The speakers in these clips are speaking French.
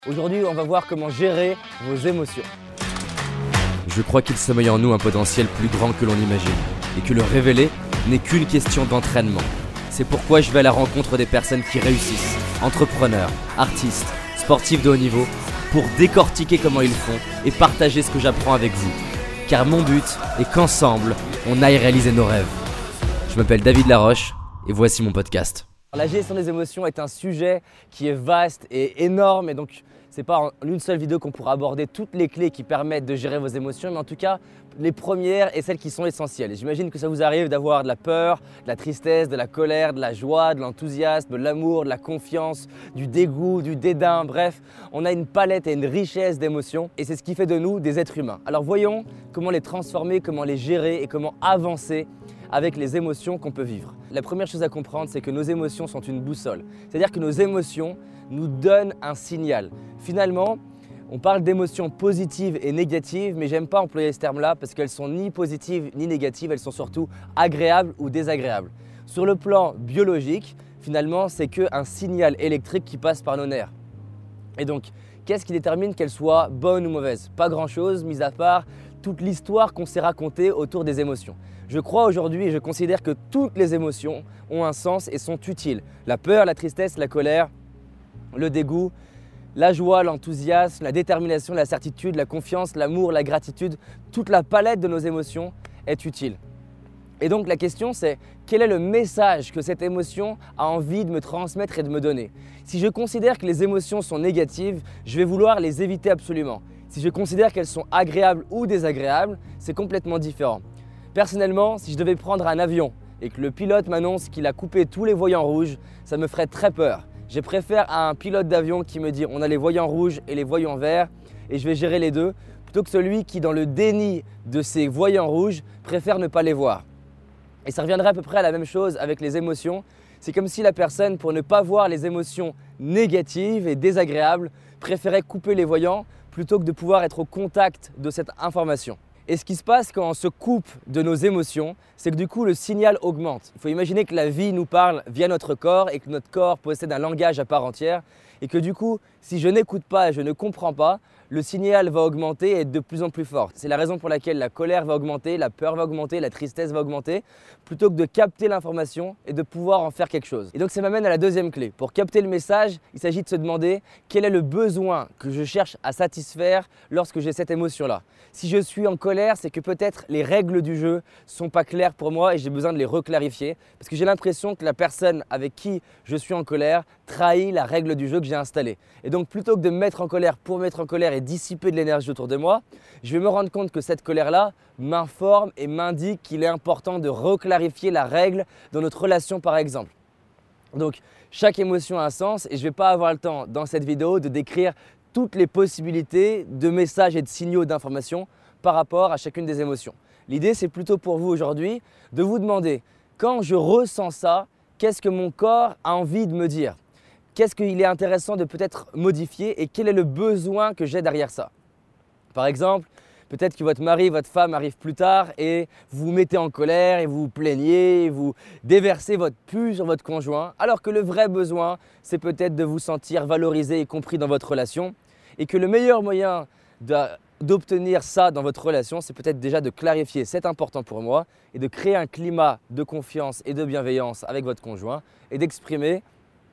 Aujourd'hui, on va voir comment gérer vos émotions. Je crois qu'il sommeille en nous un potentiel plus grand que l'on imagine et que le révéler n'est qu'une question d'entraînement. C'est pourquoi je vais à la rencontre des personnes qui réussissent, entrepreneurs, artistes, sportifs de haut niveau, pour décortiquer comment ils font et partager ce que j'apprends avec vous. Car mon but est qu'ensemble, on aille réaliser nos rêves. Je m'appelle David Laroche et voici mon podcast. La gestion des émotions est un sujet qui est vaste et énorme, et donc c'est pas en une seule vidéo qu'on pourra aborder toutes les clés qui permettent de gérer vos émotions, mais en tout cas les premières et celles qui sont essentielles. J'imagine que ça vous arrive d'avoir de la peur, de la tristesse, de la colère, de la joie, de l'enthousiasme, de l'amour, de la confiance, du dégoût, du dédain, bref, on a une palette et une richesse d'émotions et c'est ce qui fait de nous des êtres humains. Alors voyons comment les transformer, comment les gérer et comment avancer avec les émotions qu'on peut vivre. La première chose à comprendre, c'est que nos émotions sont une boussole. C'est-à-dire que nos émotions nous donnent un signal. Finalement, on parle d'émotions positives et négatives, mais j'aime pas employer ce terme-là parce qu'elles sont ni positives ni négatives, elles sont surtout agréables ou désagréables. Sur le plan biologique, finalement, c'est qu'un signal électrique qui passe par nos nerfs. Et donc, qu'est-ce qui détermine qu'elles soient bonnes ou mauvaises? Pas grand-chose, mis à part toute l'histoire qu'on s'est racontée autour des émotions. Je crois aujourd'hui et je considère que toutes les émotions ont un sens et sont utiles. La peur, la tristesse, la colère, le dégoût, la joie, l'enthousiasme, la détermination, la certitude, la confiance, l'amour, la gratitude, toute la palette de nos émotions est utile. Et donc la question c'est, quel est le message que cette émotion a envie de me transmettre et de me donner? Si je considère que les émotions sont négatives, je vais vouloir les éviter absolument. Si je considère qu'elles sont agréables ou désagréables, c'est complètement différent. Personnellement, si je devais prendre un avion et que le pilote m'annonce qu'il a coupé tous les voyants rouges, ça me ferait très peur. Je préfère un pilote d'avion qui me dit on a les voyants rouges et les voyants verts et je vais gérer les deux, plutôt que celui qui, dans le déni de ces voyants rouges, préfère ne pas les voir. Et ça reviendrait à peu près à la même chose avec les émotions. C'est comme si la personne, pour ne pas voir les émotions négatives et désagréables, préférait couper les voyants plutôt que de pouvoir être au contact de cette information. Et ce qui se passe quand on se coupe de nos émotions, c'est que du coup le signal augmente. Il faut imaginer que la vie nous parle via notre corps et que notre corps possède un langage à part entière et que du coup, si je n'écoute pas et je ne comprends pas, le signal va augmenter et être de plus en plus fort. C'est la raison pour laquelle la colère va augmenter, la peur va augmenter, la tristesse va augmenter, plutôt que de capter l'information et de pouvoir en faire quelque chose. Et donc ça m'amène à la deuxième clé. Pour capter le message, il s'agit de se demander quel est le besoin que je cherche à satisfaire lorsque j'ai cette émotion-là. Si je suis en colère, c'est que peut-être les règles du jeu ne sont pas claires pour moi et j'ai besoin de les reclarifier parce que j'ai l'impression que la personne avec qui je suis en colère trahit la règle du jeu que j'ai installée. Et donc plutôt que de me mettre en colère pour me mettre en colère et dissiper de l'énergie autour de moi, je vais me rendre compte que cette colère-là m'informe et m'indique qu'il est important de reclarifier la règle dans notre relation par exemple. Donc chaque émotion a un sens et je ne vais pas avoir le temps dans cette vidéo de décrire toutes les possibilités de messages et de signaux d'information par rapport à chacune des émotions. L'idée c'est plutôt pour vous aujourd'hui de vous demander quand je ressens ça, qu'est-ce que mon corps a envie de me dire? Qu'est-ce qu'il est intéressant de peut-être modifier et quel est le besoin que j'ai derrière ça? Par exemple, peut-être que votre mari, votre femme arrive plus tard et vous vous mettez en colère et vous vous plaignez, et vous déversez votre pu sur votre conjoint, alors que le vrai besoin, c'est peut-être de vous sentir valorisé et compris dans votre relation et que le meilleur moyen d'obtenir ça dans votre relation, c'est peut-être déjà de clarifier c'est important pour moi et de créer un climat de confiance et de bienveillance avec votre conjoint et d'exprimer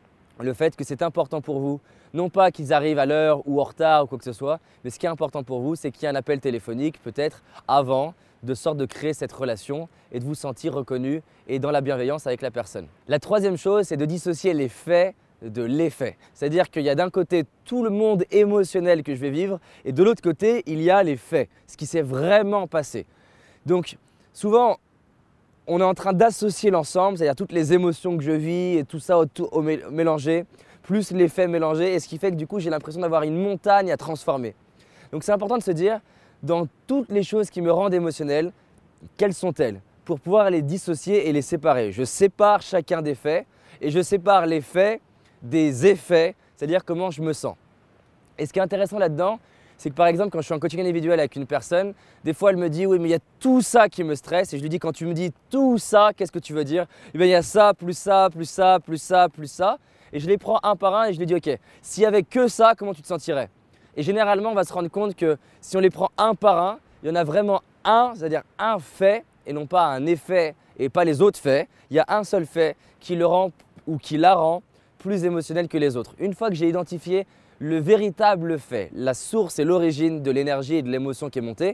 le fait que c'est important pour vous, non pas qu'ils arrivent à l'heure ou en retard ou quoi que ce soit, mais ce qui est important pour vous, c'est qu'il y ait un appel téléphonique peut-être avant, de sorte de créer cette relation et de vous sentir reconnu et dans la bienveillance avec la personne. La troisième chose, c'est de dissocier les faits de l'effet. C'est-à-dire qu'il y a d'un côté tout le monde émotionnel que je vais vivre et de l'autre côté, il y a les faits, ce qui s'est vraiment passé. Donc souvent, on est en train d'associer l'ensemble, c'est-à-dire toutes les émotions que je vis et tout ça mélangé, plus les faits mélangés, et ce qui fait que du coup j'ai l'impression d'avoir une montagne à transformer. Donc c'est important de se dire, dans toutes les choses qui me rendent émotionnel, quelles sont-elles? Pour pouvoir les dissocier et les séparer. Je sépare chacun des faits et je sépare les faits des effets, c'est-à-dire comment je me sens. Et ce qui est intéressant là-dedans, c'est que par exemple, quand je suis en coaching individuel avec une personne, des fois elle me dit « oui, mais il y a tout ça qui me stresse » et je lui dis « quand tu me dis tout ça, qu'est-ce que tu veux dire ?» Eh bien, il y a ça, plus ça, plus ça, plus ça, plus ça. et je les prends un par un et je lui dis ok, s'il n'y avait que ça, comment tu te sentirais? Et généralement, on va se rendre compte que si on les prend un par un, il y en a vraiment un, c'est-à-dire un fait et non pas un effet et pas les autres faits. Il y a un seul fait qui le rend ou qui la rend plus émotionnelle que les autres. Une fois que j'ai identifié le véritable fait, la source et l'origine de l'énergie et de l'émotion qui est montée,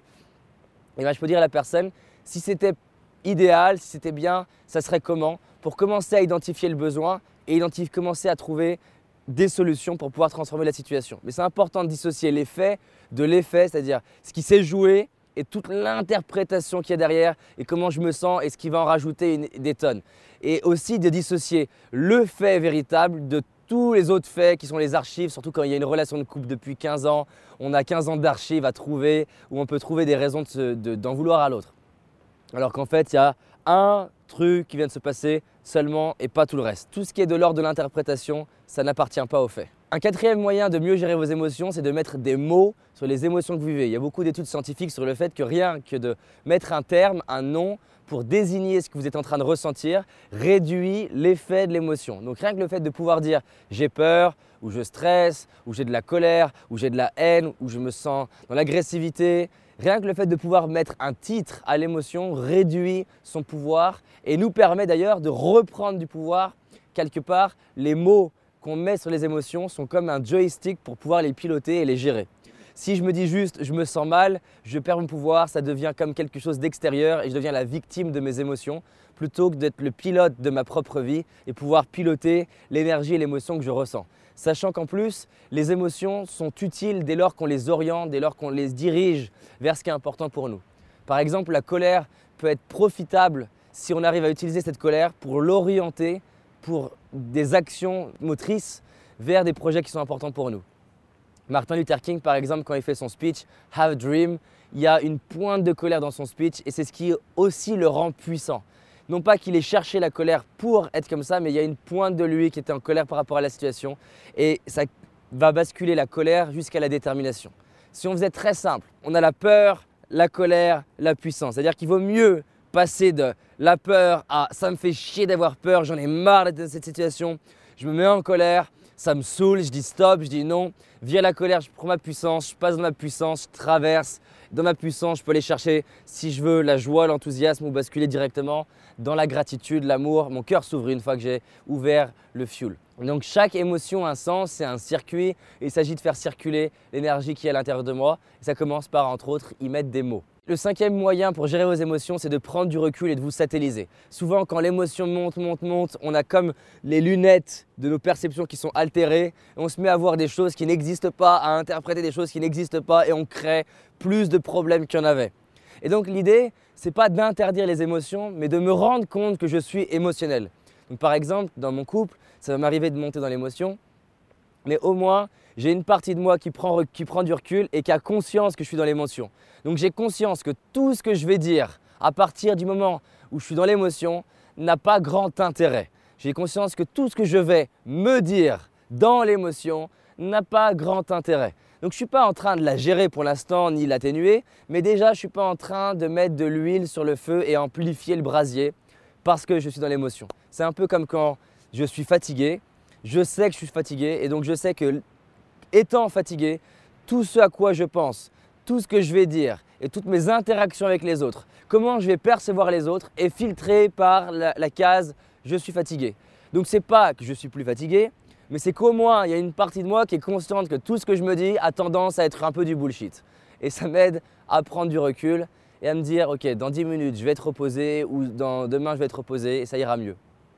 et bien je peux dire à la personne si c'était idéal, si c'était bien, ça serait comment pour commencer à identifier le besoin et commencer à trouver des solutions pour pouvoir transformer la situation. Mais c'est important de dissocier les faits de l'effet, c'est-à-dire ce qui s'est joué et toute l'interprétation qu'il y a derrière et comment je me sens et ce qui va en rajouter des tonnes. Et aussi de dissocier le fait véritable de tous les autres faits qui sont les archives, surtout quand il y a une relation de couple depuis 15 ans, on a 15 ans d'archives à trouver où on peut trouver des raisons d'en vouloir à l'autre. Alors qu'en fait, il y a un truc qui vient de se passer seulement et pas tout le reste. Tout ce qui est de l'ordre de l'interprétation, ça n'appartient pas aux faits. Un quatrième moyen de mieux gérer vos émotions, c'est de mettre des mots sur les émotions que vous vivez. Il y a beaucoup d'études scientifiques sur le fait que rien que de mettre un terme, un nom pour désigner ce que vous êtes en train de ressentir, réduit l'effet de l'émotion. Donc rien que le fait de pouvoir dire j'ai peur, ou je stresse, ou j'ai de la colère, ou j'ai de la haine, ou je me sens dans l'agressivité, rien que le fait de pouvoir mettre un titre à l'émotion réduit son pouvoir et nous permet d'ailleurs de reprendre du pouvoir. Quelque part, les mots qu'on met sur les émotions sont comme un joystick pour pouvoir les piloter et les gérer. Si je me dis juste je me sens mal, je perds mon pouvoir, ça devient comme quelque chose d'extérieur et je deviens la victime de mes émotions plutôt que d'être le pilote de ma propre vie et pouvoir piloter l'énergie et l'émotion que je ressens. Sachant qu'en plus, les émotions sont utiles dès lors qu'on les oriente, dès lors qu'on les dirige vers ce qui est important pour nous. Par exemple, la colère peut être profitable si on arrive à utiliser cette colère pour l'orienter pour des actions motrices vers des projets qui sont importants pour nous. Martin Luther King, par exemple, quand il fait son speech « Have a Dream », il y a une pointe de colère dans son speech et c'est ce qui aussi le rend puissant. Non pas qu'il ait cherché la colère pour être comme ça, mais il y a une pointe de lui qui était en colère par rapport à la situation et ça va basculer la colère jusqu'à la détermination. Si on faisait très simple, on a la peur, la colère, la puissance. C'est-à-dire qu'il vaut mieux passer de la peur à « ça me fait chier d'avoir peur, j'en ai marre de cette situation, je me mets en colère ». Ça me saoule, je dis stop, je dis non. Via la colère, je prends ma puissance, je passe dans ma puissance, je traverse. Dans ma puissance, je peux aller chercher, si je veux, la joie, l'enthousiasme ou basculer directement dans la gratitude, l'amour. Mon cœur s'ouvre une fois que j'ai ouvert le fuel. Donc chaque émotion a un sens, c'est un circuit et il s'agit de faire circuler l'énergie qui est à l'intérieur de moi. Et ça commence par, entre autres, y mettre des mots. Le cinquième moyen pour gérer vos émotions, c'est de prendre du recul et de vous satelliser. Souvent, quand l'émotion monte, on a comme les lunettes de nos perceptions qui sont altérées. Et on se met à voir des choses qui n'existent pas, à interpréter des choses qui n'existent pas et on crée plus de problèmes qu'il y en avait. Et donc l'idée, c'est pas d'interdire les émotions, mais de me rendre compte que je suis émotionnel. Donc par exemple, dans mon couple, ça va m'arriver de monter dans l'émotion, mais au moins, j'ai une partie de moi qui prend du recul et qui a conscience que je suis dans l'émotion. Donc j'ai conscience que tout ce que je vais dire à partir du moment où je suis dans l'émotion n'a pas grand intérêt. J'ai conscience que tout ce que je vais me dire dans l'émotion n'a pas grand intérêt. Donc je ne suis pas en train de la gérer pour l'instant ni l'atténuer, mais déjà je ne suis pas en train de mettre de l'huile sur le feu et amplifier le brasier parce que je suis dans l'émotion. C'est un peu comme quand je suis fatigué, je sais que je suis fatigué et donc je sais que étant fatigué, tout ce à quoi je pense, tout ce que je vais dire et toutes mes interactions avec les autres, comment je vais percevoir les autres est filtré par la case « je suis fatigué ». Donc ce n'est pas que je suis plus fatigué, mais c'est qu'au moins il y a une partie de moi qui est consciente que tout ce que je me dis a tendance à être un peu du bullshit. Et ça m'aide à prendre du recul et à me dire « ok, dans 10 minutes je vais être reposé ou demain je vais être reposé et ça ira mieux ».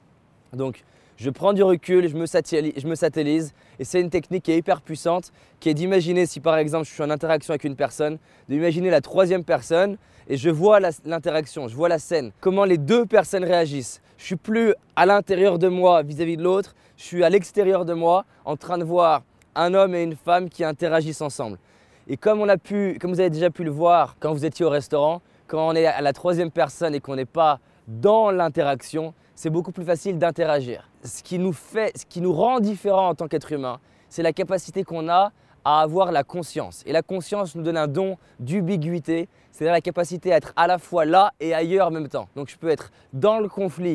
Donc je prends du recul, je me satellise et c'est une technique qui est hyper puissante qui est d'imaginer si par exemple je suis en interaction avec une personne, d'imaginer la troisième personne et je vois l'interaction, je vois la scène, comment les deux personnes réagissent. Je ne suis plus à l'intérieur de moi vis-à-vis de l'autre, je suis à l'extérieur de moi en train de voir un homme et une femme qui interagissent ensemble. Et comme vous avez déjà pu le voir quand vous étiez au restaurant, quand on est à la troisième personne et qu'on n'est pas dans l'interaction, c'est beaucoup plus facile d'interagir. Ce qui nous rend différents en tant qu'être humain, c'est la capacité qu'on a à avoir la conscience. Et la conscience nous donne un don d'ubiquité, c'est-à-dire la capacité à être à la fois là et ailleurs en même temps. Donc je peux être dans le conflit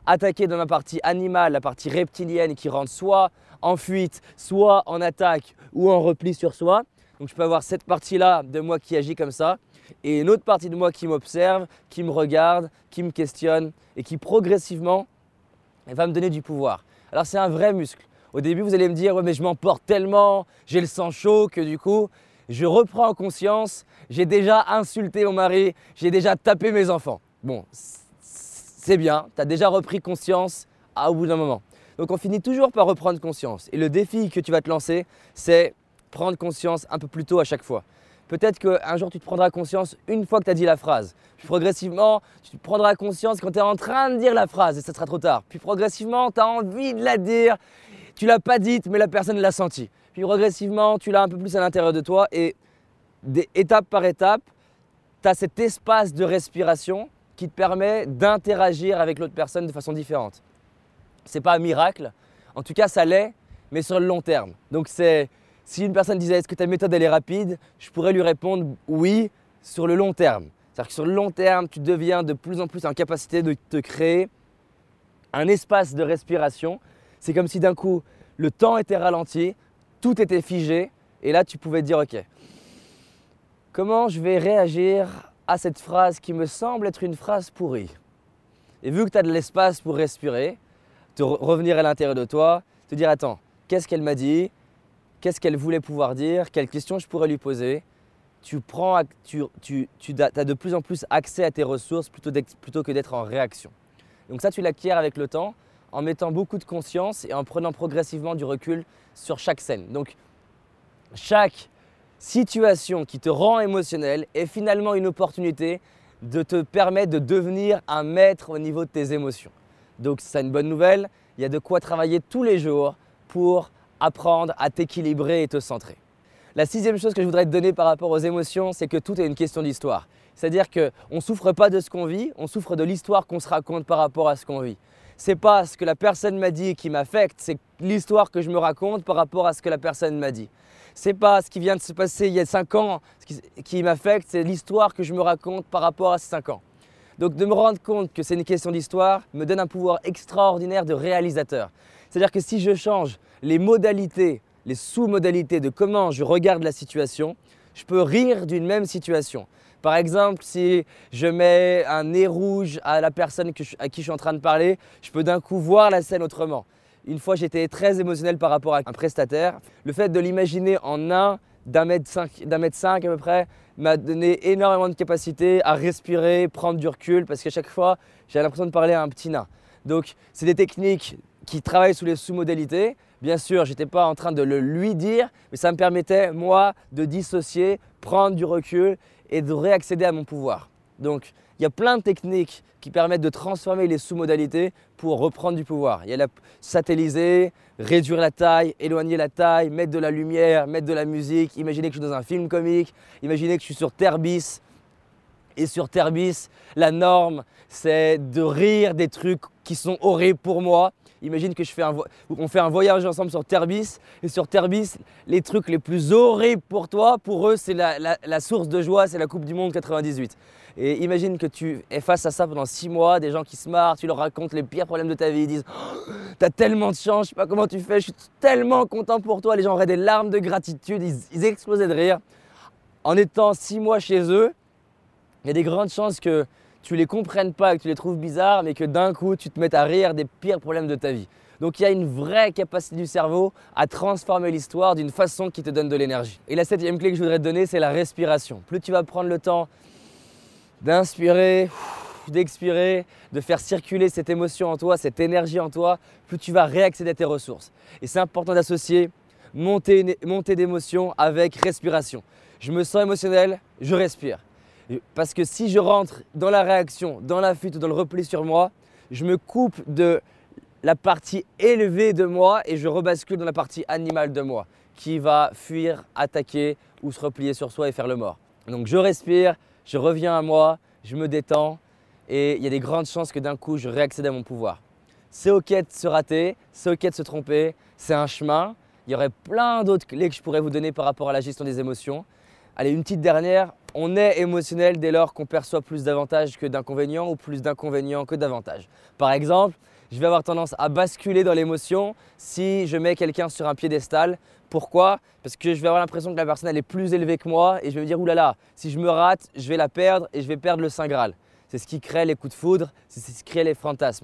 attaquer dans ma partie animale, la partie reptilienne qui rentre soit en fuite, soit en attaque ou en repli sur soi. Donc je peux avoir cette partie-là de moi qui agit comme ça et une autre partie de moi qui m'observe, qui me regarde, qui me questionne et qui progressivement va me donner du pouvoir. Alors c'est un vrai muscle. Au début, vous allez me dire « ouais mais je m'emporte tellement, j'ai le sang chaud que du coup, je reprends conscience, j'ai déjà insulté mon mari, j'ai déjà tapé mes enfants. » Bon, c'est bien, tu as déjà repris conscience au bout d'un moment. Donc on finit toujours par reprendre conscience. Et le défi que tu vas te lancer, c'est prendre conscience un peu plus tôt à chaque fois. Peut-être qu'un jour tu te prendras conscience une fois que tu as dit la phrase. Puis progressivement, tu te prendras conscience quand tu es en train de dire la phrase et ça sera trop tard. Puis progressivement, tu as envie de la dire. Tu l'as pas dite, mais la personne l'a sentie. Puis progressivement, tu l'as un peu plus à l'intérieur de toi et étape par étape, tu as cet espace de respiration qui te permet d'interagir avec l'autre personne de façon différente. Ce n'est pas un miracle, en tout cas ça l'est, mais sur le long terme. Donc si une personne disait « est-ce que ta méthode elle est rapide ?» je pourrais lui répondre « oui » sur le long terme. C'est-à-dire que sur le long terme, tu deviens de plus en plus en capacité de te créer un espace de respiration. C'est comme si d'un coup, le temps était ralenti, tout était figé et là, tu pouvais te dire « ok, comment je vais réagir à cette phrase qui me semble être une phrase pourrie ?» Et vu que tu as de l'espace pour respirer, te revenir à l'intérieur de toi, te dire « attends, qu'est-ce qu'elle m'a dit ? Qu'est-ce qu'elle voulait pouvoir dire ? Quelles questions je pourrais lui poser ?» Tu as de plus en plus accès à tes ressources plutôt que d'être en réaction. Donc ça, tu l'acquiers avec le temps, en mettant beaucoup de conscience et en prenant progressivement du recul sur chaque scène. Donc, chaque situation qui te rend émotionnel est finalement une opportunité de te permettre de devenir un maître au niveau de tes émotions. Donc, c'est une bonne nouvelle, il y a de quoi travailler tous les jours pour apprendre à t'équilibrer et te centrer. La sixième chose que je voudrais te donner par rapport aux émotions, c'est que tout est une question d'histoire. C'est-à-dire qu'on ne souffre pas de ce qu'on vit, on souffre de l'histoire qu'on se raconte par rapport à ce qu'on vit. C'est pas ce que la personne m'a dit qui m'affecte, c'est l'histoire que je me raconte par rapport à ce que la personne m'a dit. C'est pas ce qui vient de se passer il y a 5 ans qui m'affecte, c'est l'histoire que je me raconte par rapport à ces 5 ans. Donc de me rendre compte que c'est une question d'histoire me donne un pouvoir extraordinaire de réalisateur. C'est-à-dire que si je change les modalités, les sous-modalités de comment je regarde la situation, je peux rire d'une même situation. Par exemple, si je mets un nez rouge à la personne à qui je suis en train de parler, je peux d'un coup voir la scène autrement. Une fois, j'étais très émotionnel par rapport à un prestataire. Le fait de l'imaginer en nain d'un mètre 5 à peu près m'a donné énormément de capacité à respirer, prendre du recul parce qu'à chaque fois, j'ai l'impression de parler à un petit nain. Donc, c'est des techniques qui travaillent sous les sous-modalités. Bien sûr, je n'étais pas en train de le lui dire, mais ça me permettait, moi, de dissocier, prendre du recul et de réaccéder à mon pouvoir. Donc, il y a plein de techniques qui permettent de transformer les sous-modalités pour reprendre du pouvoir. Il y a la satelliser, réduire la taille, éloigner la taille, mettre de la lumière, mettre de la musique. Imaginez que je suis dans un film comique, imaginez que je suis sur Terre bis. Et sur Terre bis, la norme, c'est de rire des trucs qui sont horribles pour moi. Imagine que on fait un voyage ensemble sur Terre bis. Et sur Terre bis, les trucs les plus horribles pour toi, pour eux, c'est la source de joie, c'est la Coupe du Monde 98. Et imagine que tu es face à ça pendant 6 mois, des gens qui se marrent, tu leur racontes les pires problèmes de ta vie, ils disent oh, « t'as tellement de chance, je sais pas comment tu fais, je suis tellement content pour toi ». Les gens auraient des larmes de gratitude, ils explosaient de rire. En étant 6 mois chez eux, il y a des grandes chances que tu les comprennes pas, que tu les trouves bizarres, mais que d'un coup, tu te mettes à rire des pires problèmes de ta vie. Donc il y a une vraie capacité du cerveau à transformer l'histoire d'une façon qui te donne de l'énergie. Et la 7e clé que je voudrais te donner, c'est la respiration. Plus tu vas prendre le temps d'inspirer, d'expirer, de faire circuler cette émotion en toi, cette énergie en toi, plus tu vas réaccéder à tes ressources. Et c'est important d'associer montée d'émotion avec respiration. Je me sens émotionnel, je respire. Parce que si je rentre dans la réaction, dans la fuite ou dans le repli sur moi, je me coupe de la partie élevée de moi et je rebascule dans la partie animale de moi qui va fuir, attaquer ou se replier sur soi et faire le mort. Donc je respire, je reviens à moi, je me détends et il y a des grandes chances que d'un coup je réaccède à mon pouvoir. C'est ok de se rater, c'est ok de se tromper, c'est un chemin. Il y aurait plein d'autres clés que je pourrais vous donner par rapport à la gestion des émotions. Allez, une petite dernière, on est émotionnel dès lors qu'on perçoit plus d'avantages que d'inconvénients ou plus d'inconvénients que d'avantages. Par exemple, je vais avoir tendance à basculer dans l'émotion si je mets quelqu'un sur un piédestal. Pourquoi? Parce que je vais avoir l'impression que la personne elle est plus élevée que moi et je vais me dire oulala, si je me rate, je vais la perdre et je vais perdre le Saint Graal. C'est ce qui crée les coups de foudre, c'est ce qui crée les fantasmes.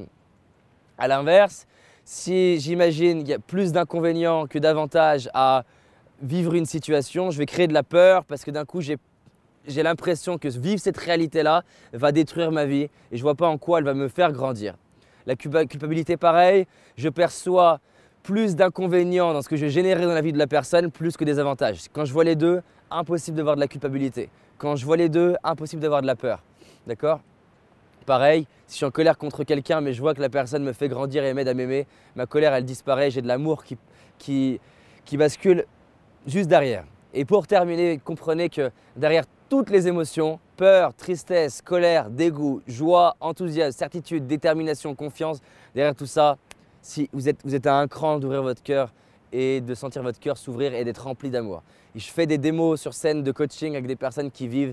A l'inverse, si j'imagine qu'il y a plus d'inconvénients que d'avantages à vivre une situation, je vais créer de la peur parce que d'un coup j'ai l'impression que vivre cette réalité-là va détruire ma vie et je ne vois pas en quoi elle va me faire grandir. La culpabilité, pareil, je perçois plus d'inconvénients dans ce que je vais générer dans la vie de la personne plus que des avantages. Quand je vois les deux, impossible d'avoir de la culpabilité. Quand je vois les deux, impossible d'avoir de la peur. D'accord? Pareil, si je suis en colère contre quelqu'un mais je vois que la personne me fait grandir et m'aide à m'aimer, ma colère elle disparaît, j'ai de l'amour qui bascule juste derrière. Et pour terminer, comprenez que derrière toutes les émotions, peur, tristesse, colère, dégoût, joie, enthousiasme, certitude, détermination, confiance, derrière tout ça, si vous êtes à un cran d'ouvrir votre cœur et de sentir votre cœur s'ouvrir et d'être rempli d'amour. Et je fais des démos sur scène de coaching avec des personnes qui vivent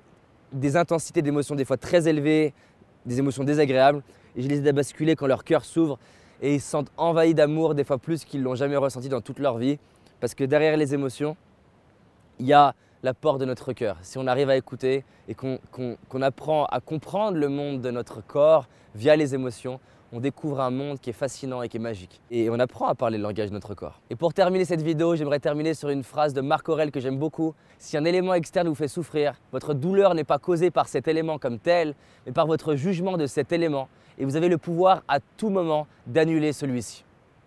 des intensités d'émotions des fois très élevées, des émotions désagréables et je les aide à basculer quand leur cœur s'ouvre et ils se sentent envahis d'amour des fois plus qu'ils ne l'ont jamais ressenti dans toute leur vie parce que derrière les émotions, il y a l'apport de notre cœur. Si on arrive à écouter et qu'on apprend à comprendre le monde de notre corps via les émotions, on découvre un monde qui est fascinant et qui est magique. Et on apprend à parler le langage de notre corps. Et pour terminer cette vidéo, j'aimerais terminer sur une phrase de Marc Aurèle que j'aime beaucoup. Si un élément externe vous fait souffrir, votre douleur n'est pas causée par cet élément comme tel, mais par votre jugement de cet élément. Et vous avez le pouvoir à tout moment d'annuler celui-ci.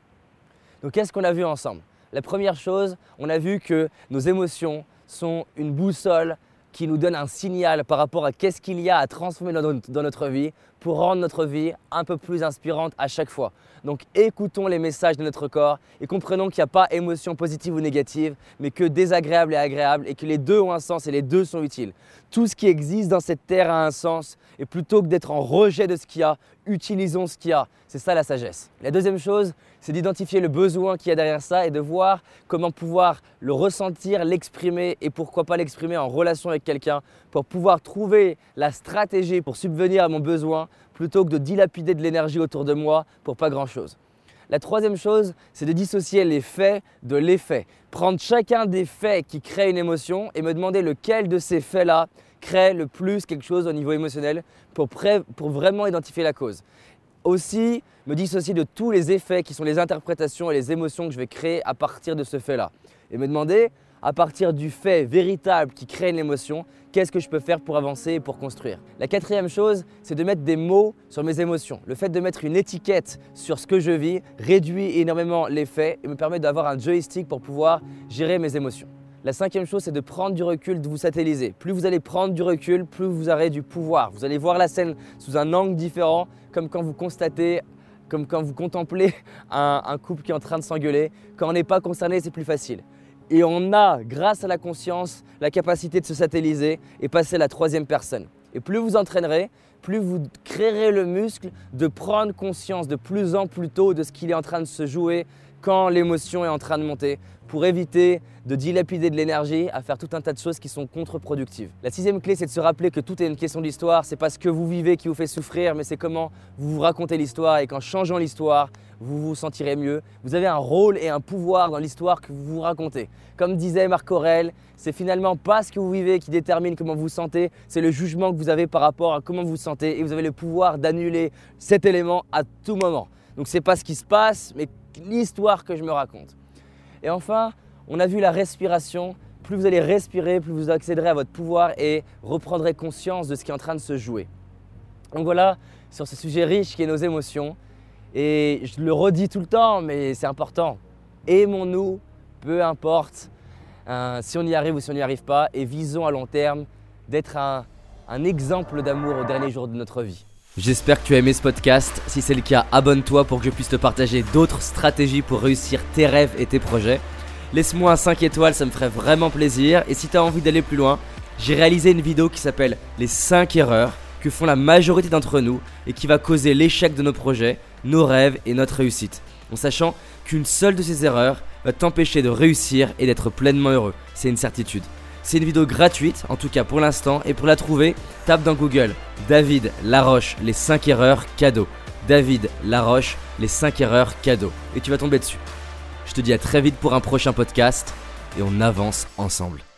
Donc qu'est-ce qu'on a vu ensemble? La première chose, on a vu que nos émotions sont une boussole qui nous donne un signal par rapport à qu'est-ce qu'il y a à transformer dans notre vie pour rendre notre vie un peu plus inspirante à chaque fois. Donc écoutons les messages de notre corps et comprenons qu'il n'y a pas émotion positive ou négative, mais que désagréable et agréable et que les deux ont un sens et les deux sont utiles. Tout ce qui existe dans cette terre a un sens et plutôt que d'être en rejet de ce qu'il y a, utilisons ce qu'il y a. C'est ça la sagesse. La deuxième chose, c'est d'identifier le besoin qu'il y a derrière ça et de voir comment pouvoir le ressentir, l'exprimer et pourquoi pas l'exprimer en relation avec quelqu'un pour pouvoir trouver la stratégie pour subvenir à mon besoin plutôt que de dilapider de l'énergie autour de moi pour pas grand-chose. La troisième chose, c'est de dissocier les faits de l'effet. Prendre chacun des faits qui créent une émotion et me demander lequel de ces faits-là crée le plus quelque chose au niveau émotionnel pour vraiment identifier la cause. Aussi, me dissocier de tous les effets qui sont les interprétations et les émotions que je vais créer à partir de ce fait-là. Et me demander, à partir du fait véritable qui crée une émotion, qu'est-ce que je peux faire pour avancer et pour construire. La quatrième chose, c'est de mettre des mots sur mes émotions. Le fait de mettre une étiquette sur ce que je vis réduit énormément l'effet et me permet d'avoir un joystick pour pouvoir gérer mes émotions. La cinquième chose, c'est de prendre du recul, de vous satelliser. Plus vous allez prendre du recul, plus vous aurez du pouvoir. Vous allez voir la scène sous un angle différent, comme quand vous constatez, comme quand vous contemplez un couple qui est en train de s'engueuler. Quand on n'est pas concerné, c'est plus facile. Et on a, grâce à la conscience, la capacité de se satelliser et passer à la troisième personne. Et plus vous entraînerez, plus vous créerez le muscle de prendre conscience de plus en plus tôt de ce qu'il est en train de se jouer quand l'émotion est en train de monter pour éviter de dilapider de l'énergie à faire tout un tas de choses qui sont contre-productives. La sixième clé, c'est de se rappeler que tout est une question d'histoire. C'est pas ce que vous vivez qui vous fait souffrir, mais c'est comment vous vous racontez l'histoire et qu'en changeant l'histoire, vous vous sentirez mieux. Vous avez un rôle et un pouvoir dans l'histoire que vous vous racontez. Comme disait Marc Aurèle, c'est finalement pas ce que vous vivez qui détermine comment vous vous sentez, c'est le jugement que vous avez par rapport à comment vous vous sentez et vous avez le pouvoir d'annuler cet élément à tout moment. Donc c'est pas ce qui se passe, mais l'histoire que je me raconte. Et enfin, on a vu la respiration. Plus vous allez respirer, plus vous accéderez à votre pouvoir et reprendrez conscience de ce qui est en train de se jouer. Donc voilà, sur ce sujet riche qui est nos émotions. Et je le redis tout le temps, mais c'est important. Aimons-nous, peu importe si on y arrive ou si on n'y arrive pas, et visons à long terme d'être un exemple d'amour au dernier jour de notre vie. J'espère que tu as aimé ce podcast. Si c'est le cas, abonne-toi pour que je puisse te partager d'autres stratégies pour réussir tes rêves et tes projets. Laisse-moi un 5 étoiles, ça me ferait vraiment plaisir. Et si tu as envie d'aller plus loin, j'ai réalisé une vidéo qui s'appelle « Les 5 erreurs » que font la majorité d'entre nous et qui va causer l'échec de nos projets, nos rêves et notre réussite. En sachant qu'une seule de ces erreurs va t'empêcher de réussir et d'être pleinement heureux. C'est une certitude. C'est une vidéo gratuite, en tout cas pour l'instant, et pour la trouver, tape dans Google David Laroche, les 5 erreurs cadeaux. David Laroche, les 5 erreurs cadeaux. Et tu vas tomber dessus. Je te dis à très vite pour un prochain podcast et on avance ensemble.